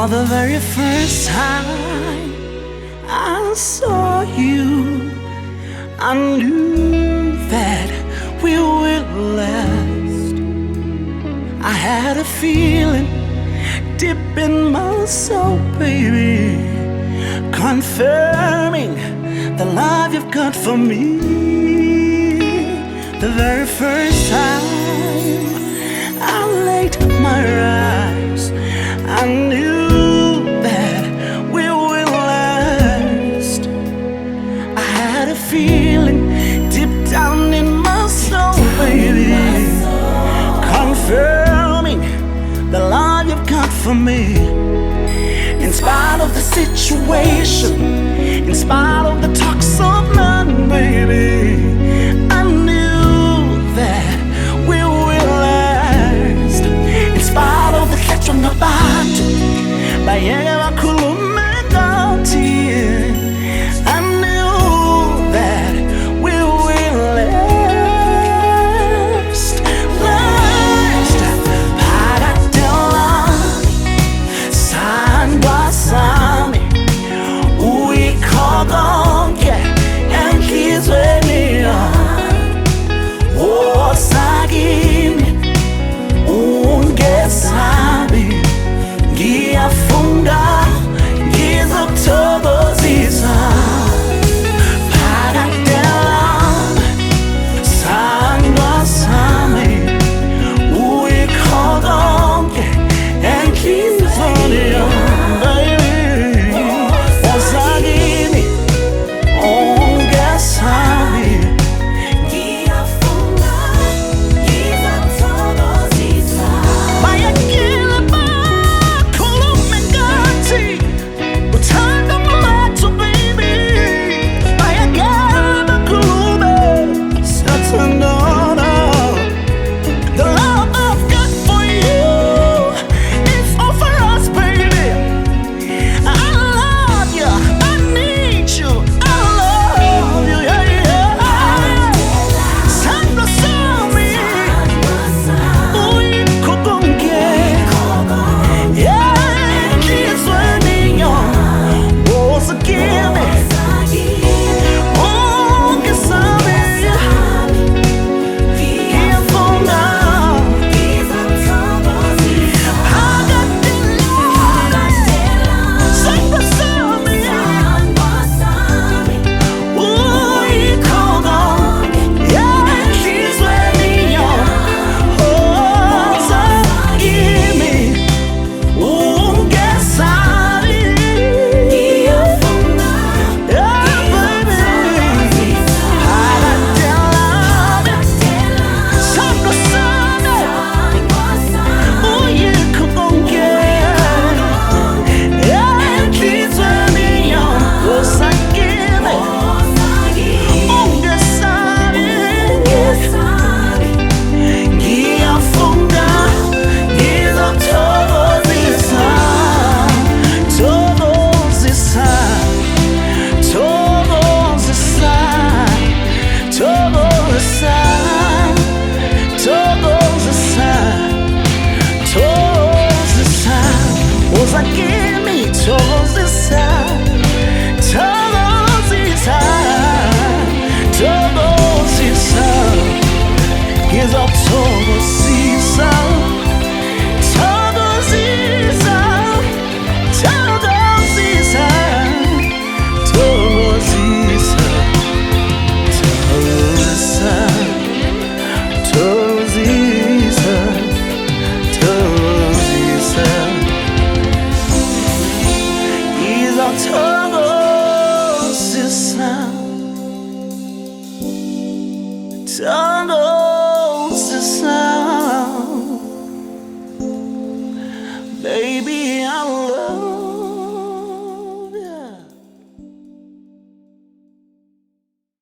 For the very first time I saw you, I knew that we would last. I had a feeling deep in my soul, baby, confirming the love you've got for me. The very first time I laid my eyes, I knew that we will last. I had a feeling deep down in my soul, baby, confirming the love you've got for me. In spite of the situation, in spite of the talks of none, baby, I knew that we will last. In spite of the catch on the bottom, by I knew that we will last. Last, paradela, sandwasami, uikogonke, enkizwenia, osagimi, ungesabi, ngiyafunda, ngizokuthokozisa. Told